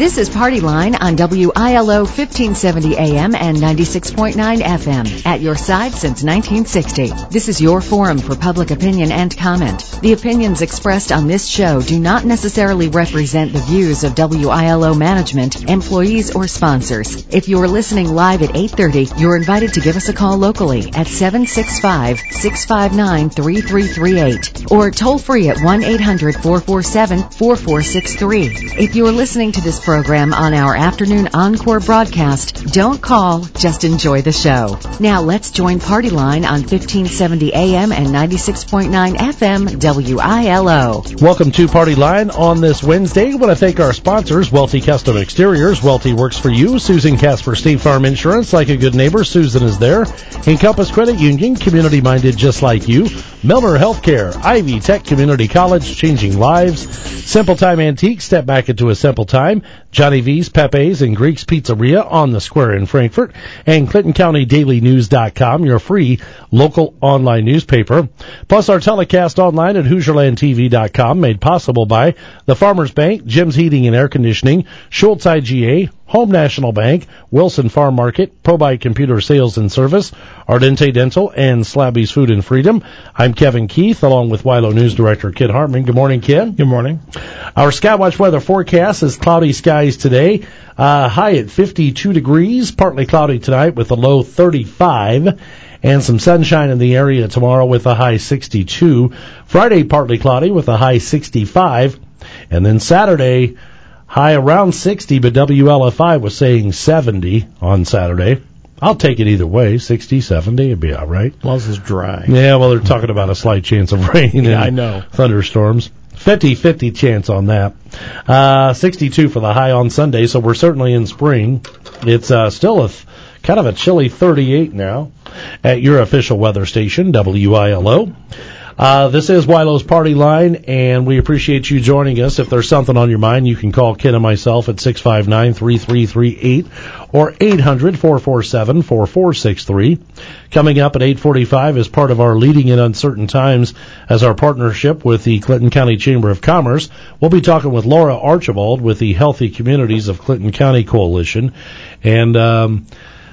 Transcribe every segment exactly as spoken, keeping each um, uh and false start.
This is Party Line on W I L O fifteen seventy A M and ninety-six point nine F M. At your side since nineteen sixty. This is your forum for public opinion and comment. The opinions expressed on this show do not necessarily represent the views of W I L O management, employees, or sponsors. If you are listening live at eight thirty, you're invited to give us a call locally at seven six five, six five nine, three three three eight or toll free at one eight hundred, four four seven, four four six three. If you are listening to this program on our afternoon encore broadcast, don't call, just enjoy the show. Now let's join Party Line on fifteen seventy A M and ninety-six point nine F M W I L O. Welcome to Party Line on this Wednesday. I want to thank our sponsors, Welty Custom Exteriors. Welty works for you. Susan Casper, State Farm Insurance. Like a good neighbor, Susan is there. Encompass Credit Union, community-minded just like you. Milner Healthcare, Ivy Tech Community College, changing lives. Simple Time Antiques, step back into a simple time. Johnny V's, Pepe's, and Greek's Pizzeria on the Square in Frankfort. And Clinton County Daily News dot com, your free local online newspaper. Plus our telecast online at Hoosier Land T V dot com, made possible by the Farmers Bank, Jim's Heating and Air Conditioning, Schultz I G A, Home National Bank, Wilson Farm Market, ProBite Computer Sales and Service, Ardente Dental, and Slabby's Food and Freedom. I'm Kevin Keith, along with W I L O News Director Kid Hartman. Good morning, Kid. Good morning. Our Skywatch weather forecast is cloudy skies today. Uh, high at fifty-two degrees, partly cloudy tonight with a low thirty-five. And some sunshine in the area tomorrow with a high sixty-two. Friday, partly cloudy with a high sixty-five. And then Saturday, high around sixty, but W L F I was saying seventy on Saturday. I'll take it either way, sixty, seventy, it'd be all right. As long as it's dry. Yeah, well, they're talking about a slight chance of rain yeah, and I know. thunderstorms. fifty-fifty chance on that. Uh, sixty-two for the high on Sunday, so we're certainly in spring. It's uh, still a th- kind of a chilly thirty-eight now at your official weather station, W I L O. Uh, this is W I L O's Party Line, and we appreciate you joining us. If there's something on your mind, you can call Ken and myself at six five nine, three three three eight or eight hundred, four four seven, four four six three. Coming up at eight forty-five is part of our Leading in Uncertain Times as our partnership with the Clinton County Chamber of Commerce. We'll be talking with Laura Archibald with the Healthy Communities of Clinton County Coalition. And um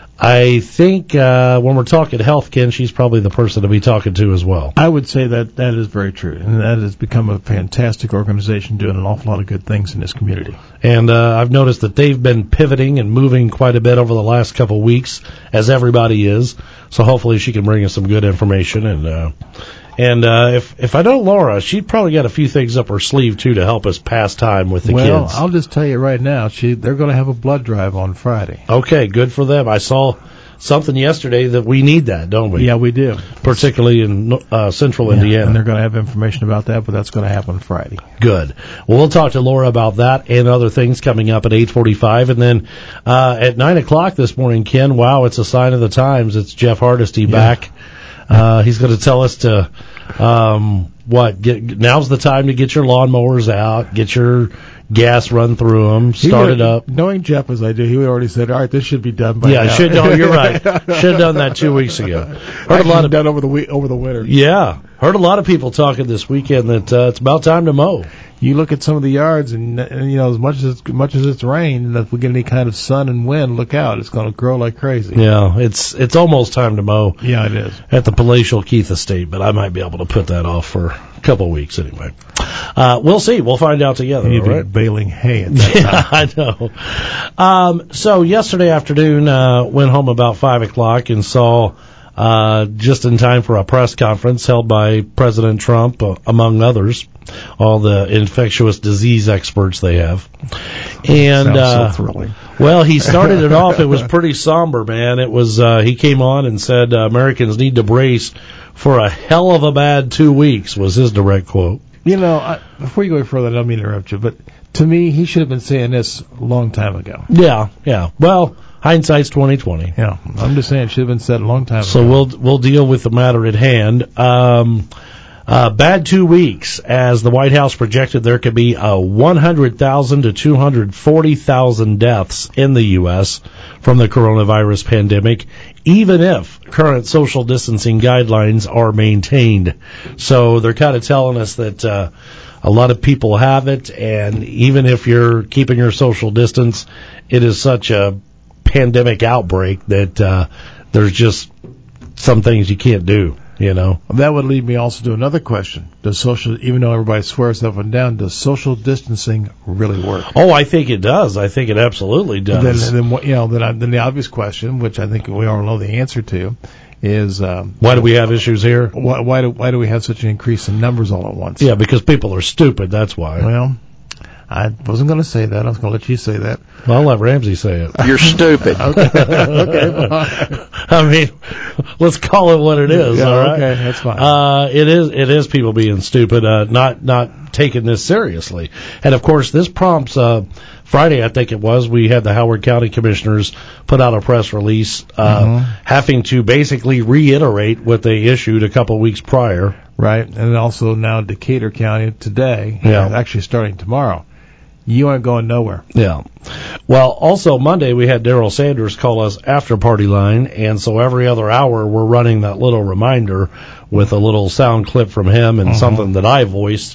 I think uh, when we're talking health, Ken, she's probably the person to be talking to as well. I would say that that is very true, and that has become a fantastic organization doing an awful lot of good things in this community. And uh, I've noticed that they've been pivoting and moving quite a bit over the last couple of weeks, as everybody is. So hopefully she can bring us some good information. And uh, and uh, if if I know Laura, she'd probably got a few things up her sleeve, too, to help us pass time with the well, kids. Well, I'll just tell you right now, she they're going to have a blood drive on Friday. Okay, good for them. I saw something yesterday that we need that, don't we? Yeah, we do. Particularly in uh, central yeah, Indiana. And they're going to have information about that, but that's going to happen Friday. Good. Well, we'll talk to Laura about that and other things coming up at eight forty-five. And then uh, at nine o'clock this morning, Ken, wow, it's a sign of the times. It's Jeff Hardesty yeah. back. Uh, he's going to tell us to, um, what, get, now's the time to get your lawnmowers out, get your gas run through them, start would, it up. Knowing Jeff as I do, he already said, all right, this should be done by yeah, now. should, no, you're right. Should have done that two weeks ago. Heard a lot of done over the week, over the winter. Yeah. Heard a lot of people talking this weekend that uh, it's about time to mow. You look at some of the yards, and, and you know, as much as it's, much as it's rained, and if we get any kind of sun and wind, look out, it's going to grow like crazy. Yeah, it's it's almost time to mow. Yeah, it is. At the palatial Keith Estate, but I might be able to put that off for a couple of weeks anyway. Uh, we'll see. We'll find out together. You'd right? be baling hay at that yeah, time. I know. Um, so yesterday afternoon, uh, went home about five o'clock and saw. Uh, just in time for a press conference held by President Trump, uh, among others, all the infectious disease experts they have. And, Sounds uh, so thrilling. Well, he started it off, it was pretty somber, man. It was, uh, he came on and said, uh, Americans need to brace for a hell of a bad two weeks, was his direct quote. You know, I, before you go any further, I don't mean to interrupt you, but to me, he should have been saying this a long time ago. Yeah, yeah. Well, hindsight's twenty twenty. Yeah, I'm just saying it should have been said a long time so ago. So we'll we'll deal with the matter at hand. Um, uh, bad two weeks, as the White House projected there could be uh, one hundred thousand to two hundred forty thousand deaths in the U S from the coronavirus pandemic, even if current social distancing guidelines are maintained. So they're kind of telling us that uh, a lot of people have it, and even if you're keeping your social distance, it is such a pandemic outbreak that uh, there's just some things you can't do, you know. That would lead me also to another question. Does social, even though everybody swears up and down, does social distancing really work? Oh, I think it does. I think it absolutely does. Then, then you know, then, I, then the obvious question, which I think we all know the answer to, is um, why do we have issues here? Why, why do why do we have such an increase in numbers all at once? Yeah, because people are stupid. That's why. Well, I wasn't going to say that. I was going to let you say that. Well, I'll let Ramsey say it. You're stupid. Okay. Okay. Fine. I mean, let's call it what it is. Yeah, all right. Okay, that's fine. Uh, it is. It is people being stupid, uh, not not taking this seriously. And of course, this prompts. Uh, Friday, I think it was, we had the Howard County Commissioners put out a press release uh, mm-hmm. having to basically reiterate what they issued a couple weeks prior. Right, and also now Decatur County today, yeah. actually starting tomorrow. You aren't going nowhere. Yeah. Well, also Monday we had Daryl Sanders call us after party line, and so every other hour we're running that little reminder with a little sound clip from him and mm-hmm. something that I voiced.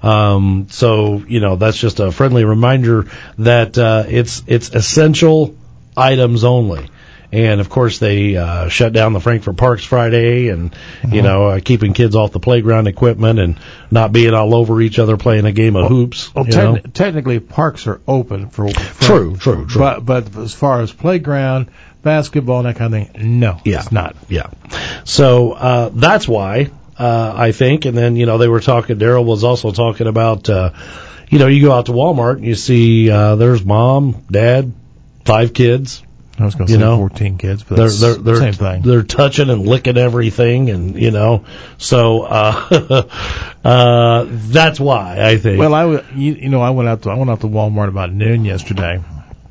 Um, so, you know, that's just a friendly reminder that, uh, it's, it's essential items only. And of course they, uh, shut down the Frankfort Parks Friday and, mm-hmm. you know, uh, keeping kids off the playground equipment and not being all over each other playing a game of well, hoops. Well, you te- know? technically parks are open for, for true, true, true. But, but as far as playground, basketball, and that kind of thing, no, yeah. it's not. Yeah. So, uh, that's why. Uh, I think, and then, you know, they were talking, Daryl was also talking about, uh, you know, you go out to Walmart and you see, uh, there's mom, dad, five kids. I was going to say know, fourteen kids, but they're, they're, they're, same thing. They're touching and licking everything and, you know, so, uh, uh, that's why, I think. Well, I, w- you, you know, I went out to, I went out to Walmart about noon yesterday.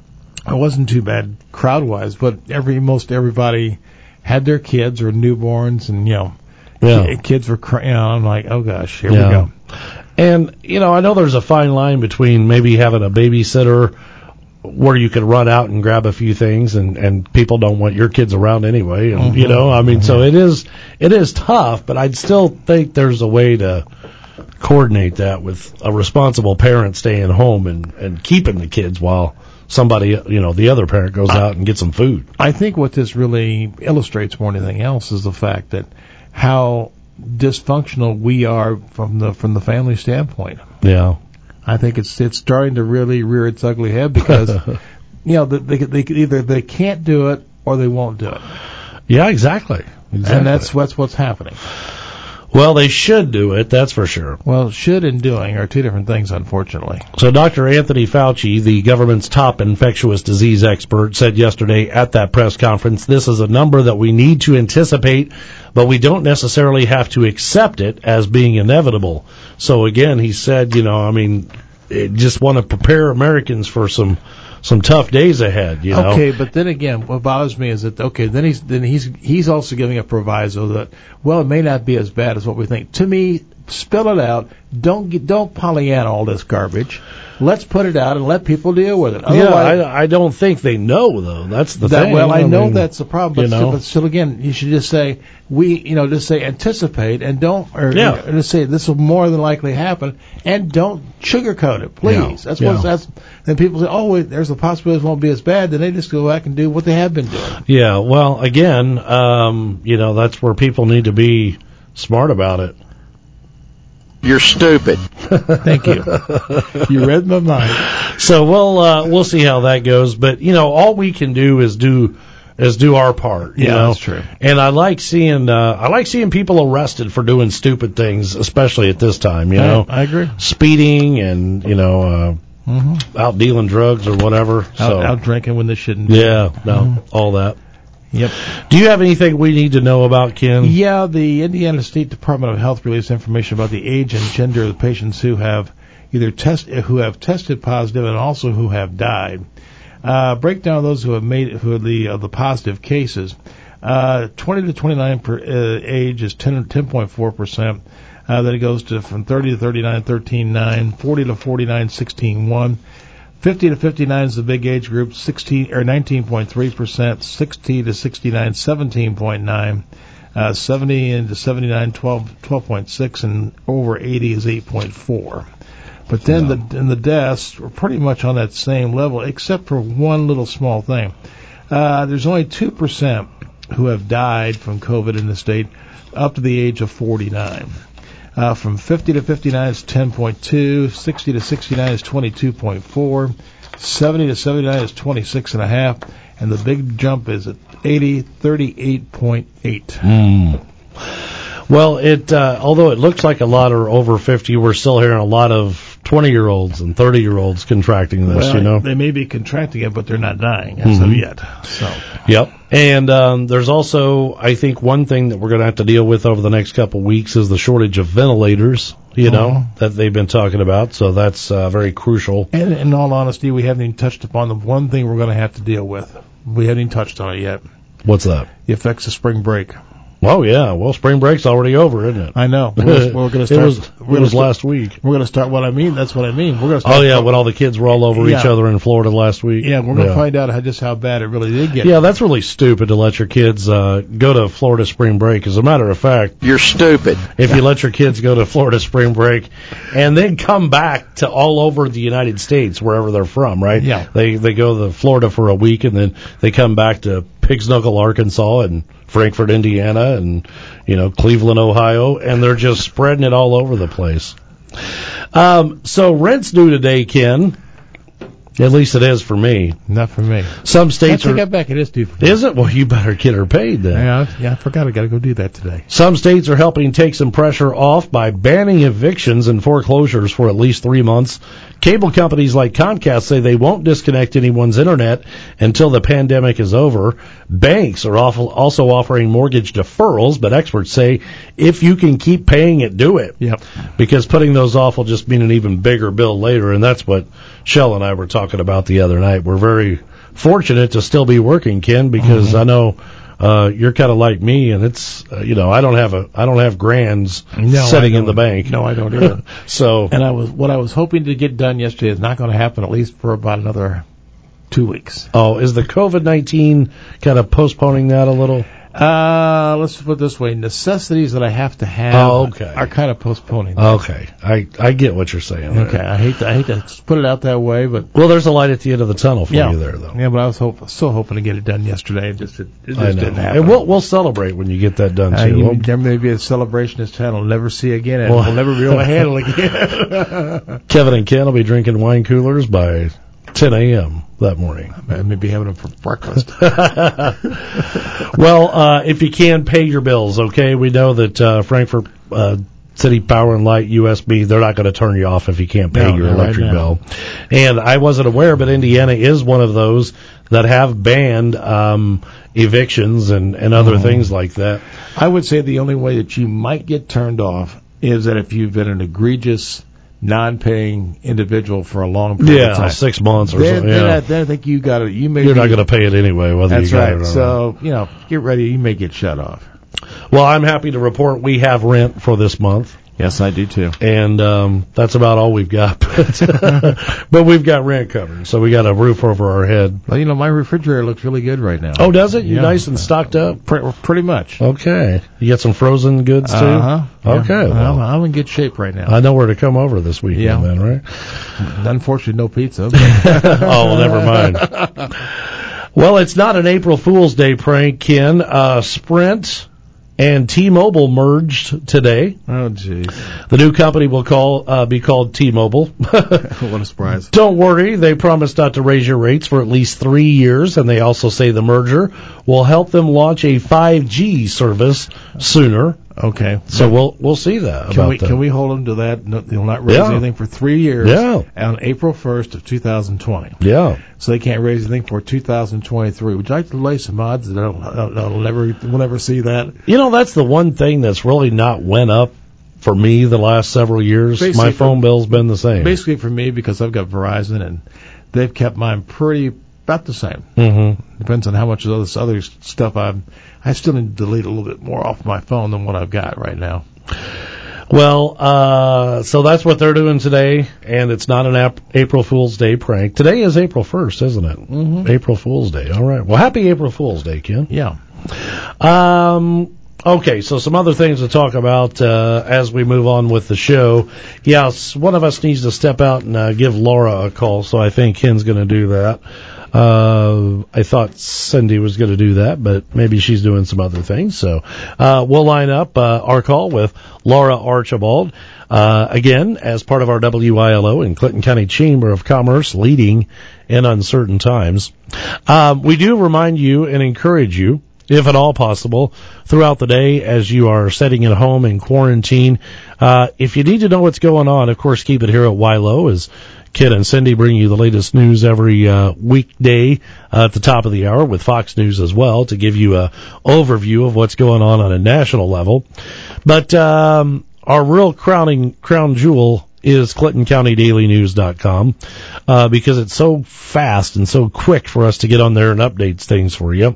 It wasn't too bad crowd-wise, but every, most everybody had their kids or newborns and, you know, Yeah. kids were crying. You know, I'm like, oh gosh, here yeah. we go. And, you know, I know there's a fine line between maybe having a babysitter where you can run out and grab a few things and, and people don't want your kids around anyway. And, mm-hmm. you know, I mean, mm-hmm. so it is, it is tough, but I'd still think there's a way to coordinate that with a responsible parent staying home and, and keeping the kids while somebody, you know, the other parent goes out and gets some food. I think what this really illustrates more than anything else is the fact that how dysfunctional we are from the from the family standpoint. Yeah, I think it's it's starting to really rear its ugly head because you know they, they either they can't do it or they won't do it. Yeah, exactly. exactly. And that's what's what's happening. Well, they should do it, that's for sure. Well, should and doing are two different things, unfortunately. So Doctor Anthony Fauci, the government's top infectious disease expert, said yesterday at that press conference, this is a number that we need to anticipate, but we don't necessarily have to accept it as being inevitable. So again, he said, you know, I mean, just want to prepare Americans for some some tough days ahead, you know. Okay, but then again, what bothers me is that okay, then he's then he's he's also giving a proviso that well, it may not be as bad as what we think. To me, spell it out. Don't get, don't Pollyanna all this garbage. Let's put it out and let people deal with it. Otherwise, yeah, I, I don't think they know though. That's the that, thing. Well, I, I know mean, that's the problem, but, you know. still, but still, again, you should just say we, you know, just say anticipate and don't, or, yeah. or just say this will more than likely happen, and don't sugarcoat it, please. Yeah. That's yeah. what that's. Then people say, oh, wait, there's a possibility it won't be as bad. Then they just go back and do what they have been doing. Yeah. Well, again, um, you know, that's where people need to be smart about it. You're stupid. Thank you. You read my mind. So we'll uh, we'll see how that goes. But you know, all we can do is do is do our part. You yeah, know? That's true. And I like seeing uh, I like seeing people arrested for doing stupid things, especially at this time. You I, know, I agree. Speeding and you know uh, mm-hmm. out dealing drugs or whatever. Out, so out drinking when they shouldn't. Yeah, no, mm-hmm. all that. Yep. Do you have anything we need to know about, Ken? Yeah, the Indiana State Department of Health released information about the age and gender of the patients who have either test who have tested positive and also who have died. Uh, breakdown of those who have made who are the uh, the positive cases. Uh, twenty to twenty-nine per, uh, age is ten point four percent. Uh, then it goes to from thirty to thirty-nine, thirteen point nine, forty to forty-nine, sixteen point one. fifty to fifty-nine is the big age group, sixteen or nineteen point three percent. sixty to sixty-nine, seventeen point nine. Uh, seventy to seventy-nine, twelve point six, and over eighty is eight point four. But then No. the and the deaths were pretty much on that same level, except for one little small thing. Uh, there's only two percent who have died from COVID in the state up to the age of forty-nine. Uh, from fifty to fifty-nine is ten point two, sixty to sixty-nine is twenty-two point four, seventy to seventy-nine is twenty-six point five, and the big jump is at eighty, thirty-eight point eight. Mm. Well, it uh, although it looks like a lot are over fifty, we're still hearing a lot of twenty-year-olds and thirty-year-olds contracting this, Well, you know. they may be contracting it, but they're not dying as of Mhm. yet. So, Yep. And um, there's also, I think, one thing that we're going to have to deal with over the next couple of weeks is the shortage of ventilators, you know, Mhm. that they've been talking about. So that's uh, very crucial. and in all honesty, we haven't even touched upon the one thing we're going to have to deal with. We haven't even touched on it yet. What's that? The effects of spring break. Oh, yeah. Well, spring break's already over, isn't it? I know. We're, we're going to start. it was, we're it gonna was start- last week. We're going to start. What I mean, that's what I mean. We're going to. Start Oh, yeah, when all the kids were all over Yeah. each other in Florida last week. Yeah, we're going to find out how, just how bad it really did get. Yeah, that's really stupid to let your kids uh, go to Florida spring break. As a matter of fact, You're stupid. if you let your kids go to Florida spring break and then come back to all over the United States, wherever they're from, right? Yeah. They they go to Florida for a week and then they come back to Pig's Knuckle, Arkansas, and Frankfort, Indiana, and you know Cleveland, Ohio, and they're just spreading it all over the place. Um, so rent's due today, Ken. At least it is for me. Not for me. Some I states take are. that back. It is due for me. Is it? Well, you better get her paid then. Yeah, I- yeah, I forgot. I got to go do that today. Some states are helping take some pressure off by banning evictions and foreclosures for at least three months. Cable companies like Comcast say they won't disconnect anyone's internet until the pandemic is over. Banks are also offering mortgage deferrals, but experts say if you can keep paying it, do it. Yep. Because putting those off will just mean an even bigger bill later, and that's what Shell and I were talking about the other night. We're very fortunate to still be working, Ken, because Mm-hmm. I know uh you're kind of like me, and it's uh, you know I don't have a I don't have grands No, sitting I in the don't. bank. No, I don't either. So And I was what I was hoping to get done yesterday is not going to happen at least for about another two weeks. oh, is the COVID nineteen kind of postponing that a little? Uh, let's put it this way: necessities that I have to have Oh, okay. are kind of postponing. that. Okay, I I get what you're saying. there. Okay, I hate to I hate to put it out that way, but Well, there's a light at the end of the tunnel for yeah, you there, though. yeah. But I was hope, still hoping to get it done yesterday. It just it, it just I know. didn't happen. And we'll we'll celebrate when you get that done Uh, too. you- We'll- there may be a celebration this town will never see again, and Well- we'll never be able to handle again. Kevin and Ken will be drinking wine coolers by ten a.m. that morning. I may be having them for breakfast. Well, uh, if you can, pay your bills, okay? We know that uh, Frankfurt uh, City Power and Light, U S B, they're not going to turn you off if you can't pay No, your not right electric now. bill. And I wasn't aware, but Indiana is one of those that have banned um, evictions and, and other Mm-hmm. things like that. I would say the only way that you might get turned off is that if you've been an egregious, non-paying individual for a long period Yeah, of time. six months or Then, something. then, I, Yeah. then I think you got it. You may You're be, not going to pay it anyway, whether That's you got right. it or not. So you know, get ready. You may get shut off. Well, I'm happy to report we have rent for this month. Yes, I do too. And um, that's about all we've got. But we've got rent covered, so we got a roof over our head. Well, you know, my refrigerator looks really good right now. Oh, does it? You Yeah. nice and stocked up? Pre- pretty much. Okay. You got some frozen goods, too? Uh-huh. Okay. Yeah. I'm, Well, I'm in good shape right now. I know where to come over this weekend Yeah. then, right? Unfortunately, no pizza. but- Oh, well, never mind. Well, it's not an April Fool's Day prank, Ken. Uh, Sprint and T-Mobile merged today. Oh, jeez. The new company will call uh, be called T-Mobile. What a surprise. Don't worry, they promise not to raise your rates for at least three years, and they also say the merger will help them launch a five G service sooner. Okay. So we'll we'll see that. Can about we that. can we hold them to that? No, they'll not raise Yeah. anything for three years. Yeah. On April first of two thousand twenty. Yeah. So they can't raise anything for two thousand twenty-three. Would you like to lay some odds that I'll, I'll, I'll never we'll never see that? You know, that's the one thing that's really not went up for me the last several years. Basically My for- phone bill's been the same. Basically for me, because I've got Verizon and they've kept mine pretty about the same. Mm-hmm. Depends on how much of this other stuff I'm. I still need to delete a little bit more off my phone than what I've got right now. Well, uh, so that's what they're doing today, and it's not an ap- April Fool's Day prank. Today is April first, isn't it? Mm-hmm. April Fool's Day. All right. Well, happy April Fool's Day, Ken. Yeah. Um, Okay, so some other things to talk about uh, as we move on with the show. Yes, one of us needs to step out and uh, give Laura a call, so I think Ken's going to do that. Uh, I thought Cindy was going to do that, but maybe she's doing some other things. So uh, we'll line up uh, our call with Laura Archibald, uh, again, as part of our W I L O and Clinton County Chamber of Commerce, leading in uncertain times. Um, we do remind you and encourage you, if at all possible, throughout the day as you are sitting at home in quarantine. Uh, if you need to know what's going on, of course, keep it here at Y L O as Ken and Cindy bring you the latest news every uh, weekday uh, at the top of the hour with Fox News as well to give you a overview of what's going on on a national level. But um, our real crowning crown jewel is Clinton County Daily News dot com uh, because it's so fast and so quick for us to get on there and update things for you.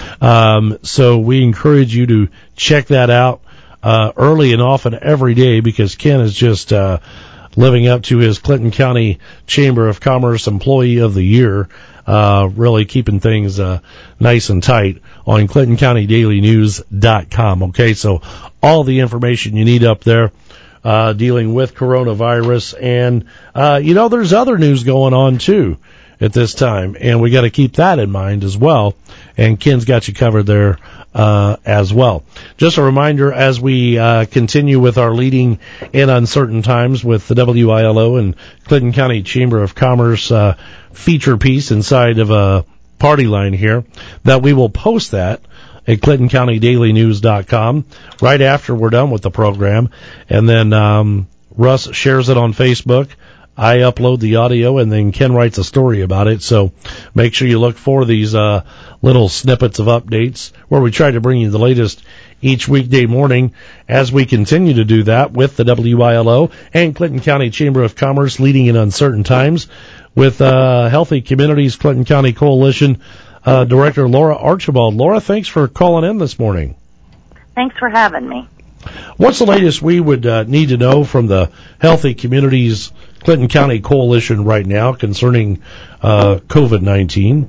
Um, so we encourage you to check that out uh, early and often every day because Ken is just uh, living up to his Clinton County Chamber of Commerce Employee of the Year, uh, really keeping things uh, nice and tight on Clinton County Daily News dot com. Okay, so all the information you need up there. Uh, dealing with coronavirus. And, uh, you know, there's other news going on, too, at this time. And we got to keep that in mind as well. And Ken's got you covered there uh, as well. Just a reminder, as we uh, continue with our leading in uncertain times with the W I L O and Clinton County Chamber of Commerce uh, feature piece inside of a party line here, that we will post that at Clinton County Daily News dot com right after we're done with the program. And then um, Russ shares it on Facebook. I upload the audio, and then Ken writes a story about it. So make sure you look for these uh, little snippets of updates where we try to bring you the latest each weekday morning as we continue to do that with the W I L O and Clinton County Chamber of Commerce leading in uncertain times with uh, Healthy Communities Clinton County Coalition Uh, Director Laura Archibald. Laura, thanks for calling in this morning. Thanks for having me. What's the latest we would uh, need to know from the Healthy Communities Clinton County Coalition right now concerning uh, COVID nineteen?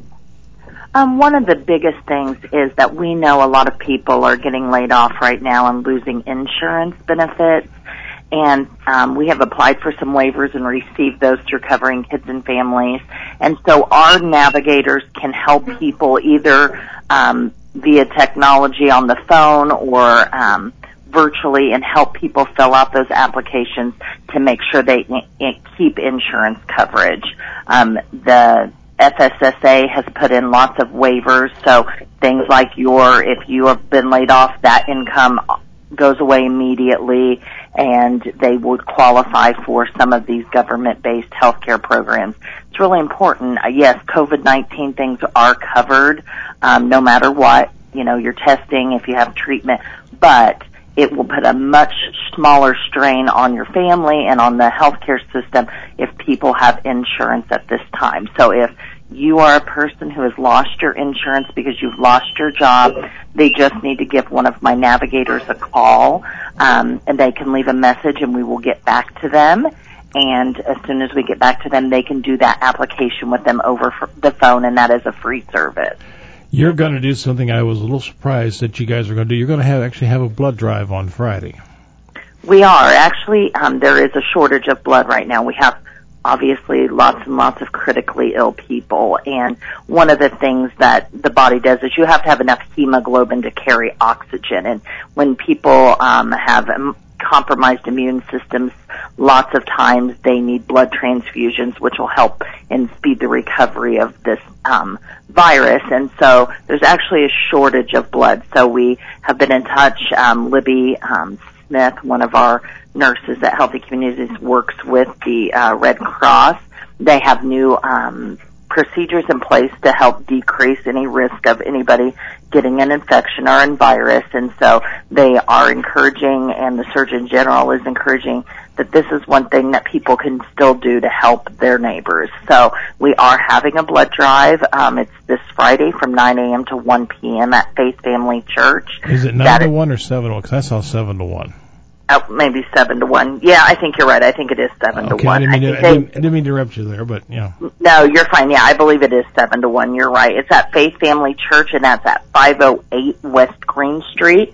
Um, one of the biggest things is that we know a lot of people are getting laid off right now and losing insurance benefits. And um, we have applied for some waivers and received those through Covering Kids and Families. And so our navigators can help people either um, via technology on the phone or um, virtually and help people fill out those applications to make sure they keep insurance coverage. Um, the F S S A has put in lots of waivers, so things like your, if you have been laid off, that income goes away immediately, and they would qualify for some of these government-based healthcare programs. It's really important. Uh, yes, COVID nineteen things are covered, um, no matter what, you know, you're testing, if you have treatment, but it will put a much smaller strain on your family and on the healthcare system if people have insurance at this time. So if you are a person who has lost your insurance because you've lost your job, they just need to give one of my navigators a call, um, and they can leave a message and we will get back to them. And as soon as we get back to them, they can do that application with them over the phone, and that is a free service. You're going to do something I was a little surprised that you guys are going to do. You're going to have actually have a blood drive on Friday. We are. Actually, um, there is a shortage of blood right now. We have obviously lots and lots of critically ill people, and one of the things that the body does is you have to have enough hemoglobin to carry oxygen, and when people um, have um, compromised immune systems, lots of times they need blood transfusions, which will help and speed the recovery of this um, virus. And so there's actually a shortage of blood. So we have been in touch. Um, Libby um, Smith, one of our nurses at Healthy Communities, works with the uh, Red Cross. They have new um, procedures in place to help decrease any risk of anybody getting an infection or a virus, and so they are encouraging, and the Surgeon General is encouraging, that this is one thing that people can still do to help their neighbors. So we are having a blood drive. Um, it's this Friday from nine a.m. to one p.m. at Faith Family Church. Is it nine to one or seven to one? Because I saw seven to one. Oh, maybe seven to one. Yeah, I think you're right. I think it is seven okay, to one. I didn't, mean to, I, I, didn't, I didn't mean to interrupt you there, but yeah. No, you're fine. Yeah, I believe it is seven to one. You're right. It's at Faith Family Church, and that's at five oh eight West Green Street,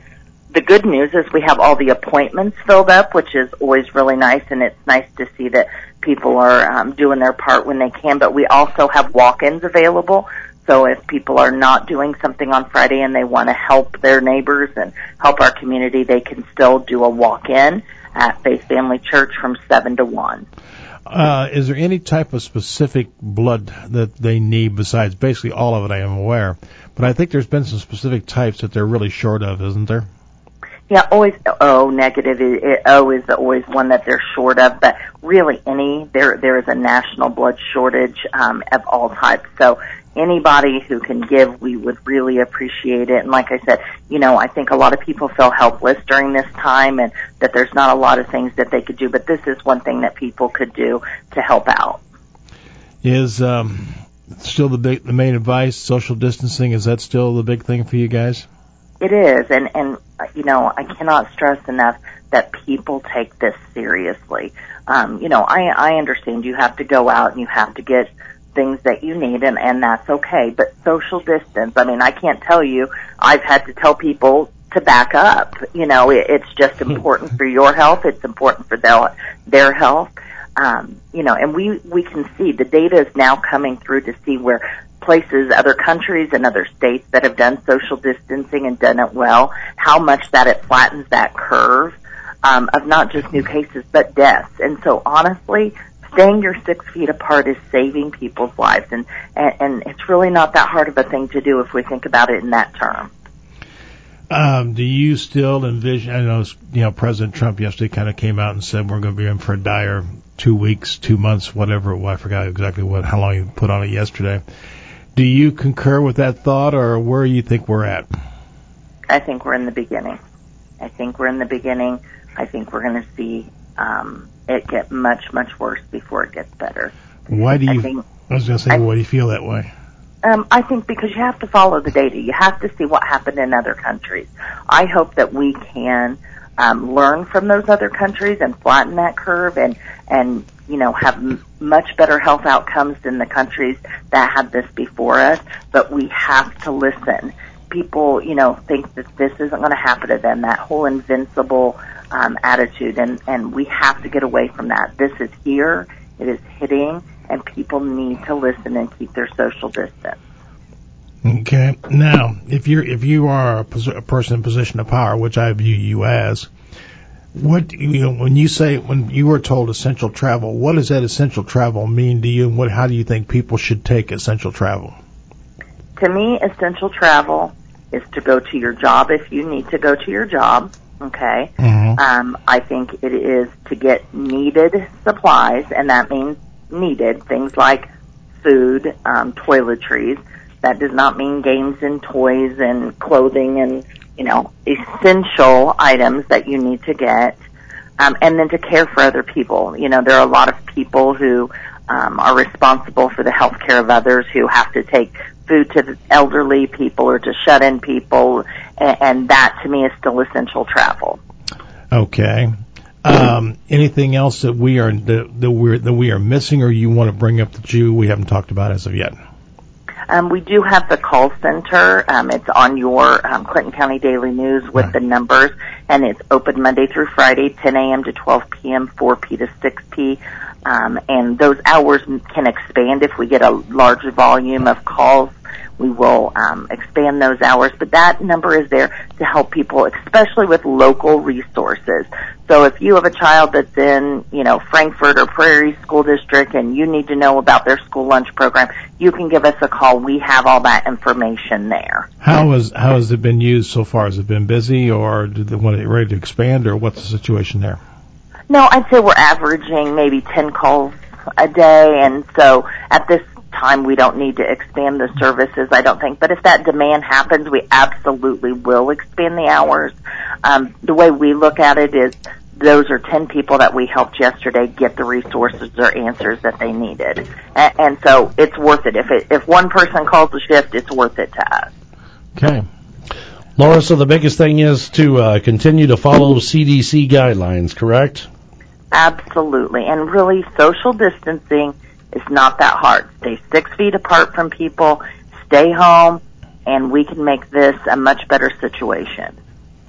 the good news is we have all the appointments filled up, which is always really nice, and it's nice to see that people are um, doing their part when they can. But we also have walk-ins available. So if people are not doing something on Friday and they want to help their neighbors and help our community, they can still do a walk-in at Faith Family Church from seven to one. Uh, is there any type of specific blood that they need besides basically all of it? I am aware, but I think there's been some specific types that they're really short of, isn't there? Yeah, always O negative. It, it, O is always one that they're short of, but really any there there is a national blood shortage um, of all types. So anybody who can give, we would really appreciate it. And like I said, you know, I think a lot of people feel helpless during this time and that there's not a lot of things that they could do, but this is one thing that people could do to help out. Is um, still the big, the main advice, social distancing, is that still the big thing for you guys? It is, and, and you know, I cannot stress enough that people take this seriously. Um, you know, I, I understand you have to go out and you have to get things that you need, and, and that's okay, but social distance, I mean, I can't tell you, I've had to tell people to back up. You know, it, it's just important for your health, it's important for their, their health. Um, you know, and we, we can see the data is now coming through to see where places, other countries and other states that have done social distancing and done it well, how much that it flattens that curve um, of not just new cases but deaths. And so honestly, staying your six feet apart is saving people's lives, and, and, and it's really not that hard of a thing to do if we think about it in that term. Um, do you still envision, I know, you know, President Trump yesterday kind of came out and said we're going to be in for a dire two weeks, two months, whatever, well, I forgot exactly what, how long he put on it yesterday. Do you concur with that thought, or where do you think we're at? I think we're in the beginning. I think we're in the beginning. I think we're going to see um, it get much, much worse before it gets better. Why do you, I, think, I was going to say, I, why do you feel that way? Um, I think because you have to follow the data. You have to see what happened in other countries. I hope that we can um, learn from those other countries and flatten that curve and, and you know, have m- much better health outcomes than the countries that had this before us. But we have to listen. People, you know, think that this isn't going to happen to them, that whole invincible um, attitude, and, and we have to get away from that. This is here. It is hitting. And people need to listen and keep their social distance. Okay. Now, if you're if you are a, pos- a person in position of power, which I view you as, what you know when you say when you were told essential travel, what does that essential travel mean to you, and what how do you think people should take essential travel? To me, essential travel is to go to your job if you need to go to your job. Okay. Mm-hmm. Um, I think it is to get needed supplies, and that means needed things like food, um, toiletries. That does not mean games and toys and clothing and, you know, essential items that you need to get. Um, and then to care for other people. You know, there are a lot of people who um, are responsible for the health care of others, who have to take food to the elderly people or to shut-in people, and, and that to me is still essential travel. Okay. Um, anything else that we are that, that we're that we are missing, or you want to bring up that you we haven't talked about as of yet? Um, we do have the call center. Um, it's on your um, Clinton County Daily News with right. the numbers, and it's open Monday through Friday, ten a.m. to twelve p.m., four p.m. to six p.m. Um, and those hours can expand if we get a large volume of calls. We will um, expand those hours, but that number is there to help people, especially with local resources. So if you have a child that's in, you know, Frankfort or Prairie School District and you need to know about their school lunch program, you can give us a call. We have all that information there. How has how has it been used so far? Has it been busy, or do they want it ready to expand, or what's the situation there? No, I'd say we're averaging maybe ten calls a day, and so at this time we don't need to expand the services, I don't think. But if that demand happens, we absolutely will expand the hours. Um, the way we look at it is those are ten people that we helped yesterday get the resources or answers that they needed. And, and so it's worth it. If it, if one person calls the shift, it's worth it to us. Okay. Laura, so the biggest thing is to uh, continue to follow C D C guidelines, correct? Absolutely. And really, social distancing is not that hard. Stay six feet apart from people, stay home, and we can make this a much better situation.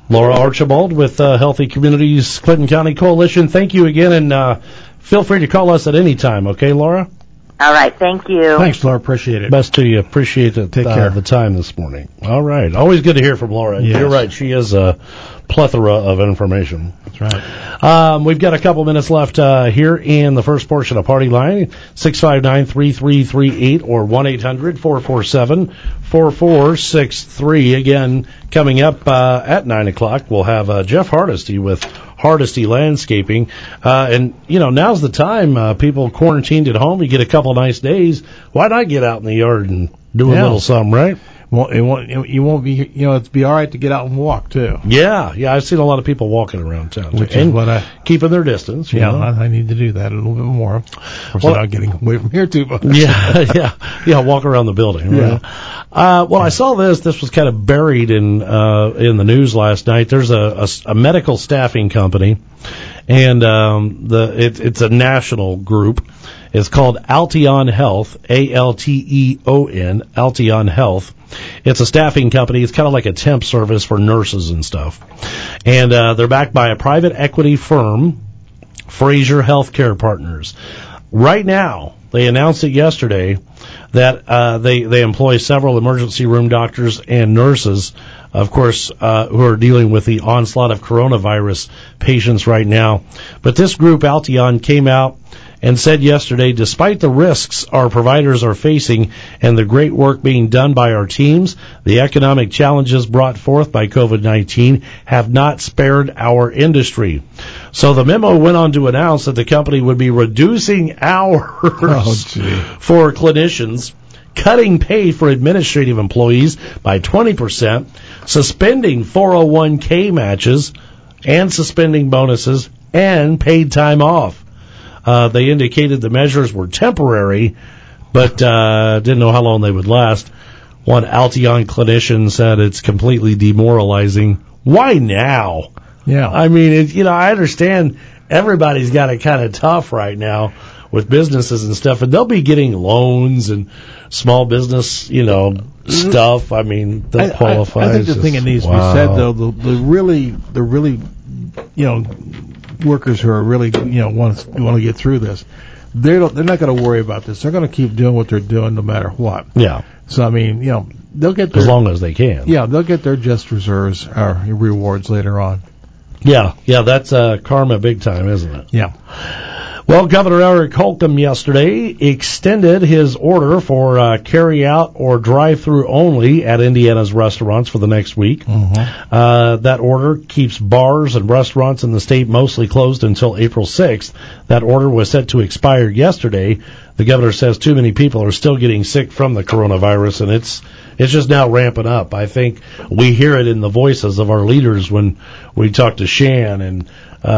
Laura Archibald with uh, Healthy Communities Clinton County Coalition. Thank you again, and uh, feel free to call us at any time, okay, Laura? All right, thank you. Thanks, Laura. Appreciate it. Best to you. Appreciate it. Take uh, care. the time this morning. All right. Always good to hear from Laura. Yes. You're right. She is a plethora of information. That's right. Um, we've got a couple minutes left uh, here in the first portion of Party Line. six five nine, three three three eight or one eight hundred, four four seven, four four six three. Again, coming up uh, at nine o'clock, we'll have uh, Jeff Hardesty with Hardesty Landscaping. Uh, and, you know, now's the time. Uh, people quarantined at home. You get a couple nice days. Why not get out in the yard and do a Yeah. little something, right? Well, it won't. It, you won't be. You know, it'd be all right to get out and walk too. Yeah, yeah. I've seen a lot of people walking around town, Which and is what I. keeping their distance. You Yeah, know? I, I need to do that a little bit more. Of course, Well- without getting away from here too much. yeah, yeah, yeah. Walk around the building. Right? Uh, well, I saw this. This was kind of buried in uh, in the news last night. There's a, a, a medical staffing company, and um, the it, it's a national group. It's called Alteon Health, A L T E O N, Alteon Health. It's a staffing company. It's kind of like a temp service for nurses and stuff. And uh, they're backed by a private equity firm, Fraser Healthcare Partners. Right now, they announced it yesterday that uh, they, they employ several emergency room doctors and nurses, of course, uh, who are dealing with the onslaught of coronavirus patients right now. But this group, Alteon, came out and said yesterday, despite the risks our providers are facing and the great work being done by our teams, the economic challenges brought forth by COVID nineteen have not spared our industry. So the memo went on to announce that the company would be reducing hours Oh, gee. for clinicians, cutting pay for administrative employees by twenty percent, suspending four oh one k matches, and suspending bonuses and paid time off. Uh, they indicated the measures were temporary, but uh, didn't know how long they would last. One Alteon clinician said it's completely demoralizing. Why now? Yeah. I mean, it, you know, I understand everybody's got it kind of tough right now with businesses and stuff, and they'll be getting loans and small business, you know, stuff. I mean, they'll I, qualify. I, I think It's the thing that just- needs wow. to be said, though, the, the really, the really, you know, workers who are really, you know, want to, want to get through this, they don't, they're not going to worry about this. They're going to keep doing what they're doing no matter what. Yeah, So I mean, you know, they'll get their, as long as they can. yeah, they'll get their just reserves or rewards later on. Yeah, yeah, that's uh, karma big time, isn't it? Yeah. Well, Governor Eric Holcomb yesterday extended his order for uh, carry-out or drive-through only at Indiana's restaurants for the next week. Mm-hmm. Uh, that order keeps bars and restaurants in the state mostly closed until April sixth. That order was set to expire yesterday. The governor says too many people are still getting sick from the coronavirus, and it's it's just now ramping up. I think we hear it in the voices of our leaders when we talk to Shan and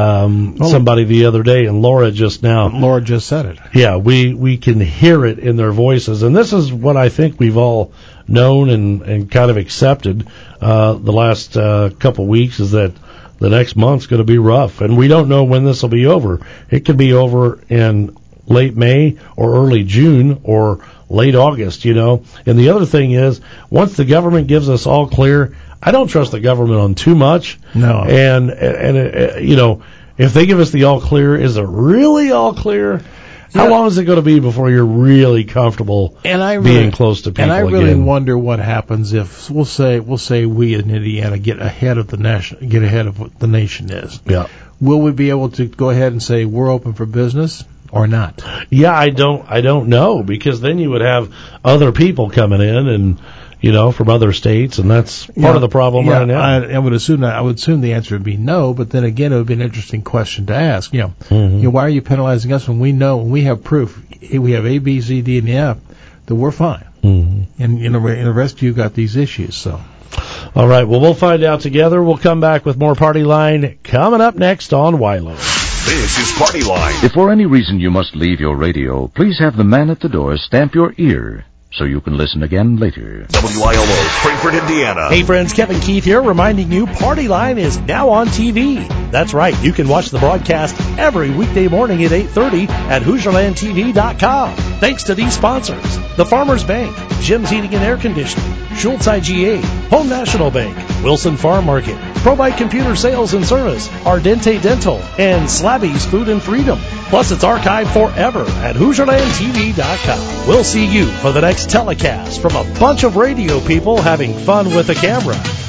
um, Oh. somebody the other day, and Laura just now. Laura just said it. Yeah, we, we can hear it in their voices. And this is what I think we've all known and, and kind of accepted uh, the last uh, couple weeks is that the next month's going to be rough. And we don't know when this will be over. It could be over in late May or early June or late August, you know. And the other thing is, once the government gives us all clear, I don't trust the government on too much. No. And, and uh, you know, if they give us the all clear, is it really all clear? How Yeah. long is it going to be before you're really comfortable And I really, being close to people and I really again? wonder what happens if we'll say we'll say we in Indiana get ahead of the nation, get ahead of what the nation is. Yeah. Will we be able to go ahead and say we're open for business or not? Yeah, I don't, I don't know, because then you would have other people coming in and, you know, from other states, and that's part Yeah, of the problem yeah, right now. I, I would assume that. I would assume the answer would be no, but then again, it would be an interesting question to ask. You know, Mhm. you know, why are you penalizing us when we know, when we have proof, we have A, B, C, D, and E, F, that we're fine, Mhm. and you know, and the rest of you got these issues. So, All right, well, we'll find out together. We'll come back with more Party Line coming up next on Wilo. This is Party Line. If for any reason you must leave your radio, please have the man at the door stamp your ear so you can listen again later. W I L O, Frankfort, Indiana. Hey friends, Kevin Keith here, reminding you Party Line is now on T V. That's right, you can watch the broadcast every weekday morning at eight thirty at Hoosier Land T V dot com. Thanks to these sponsors: the Farmers Bank, Jim's Heating and Air Conditioning, Schultz I G A, Home National Bank, Wilson Farm Market, ProBite Computer Sales and Service, Ardente Dental, and Slabby's Food and Freedom. Plus, it's archived forever at Hoosier Land T V dot com. We'll see you for the next telecast from a bunch of radio people having fun with the camera.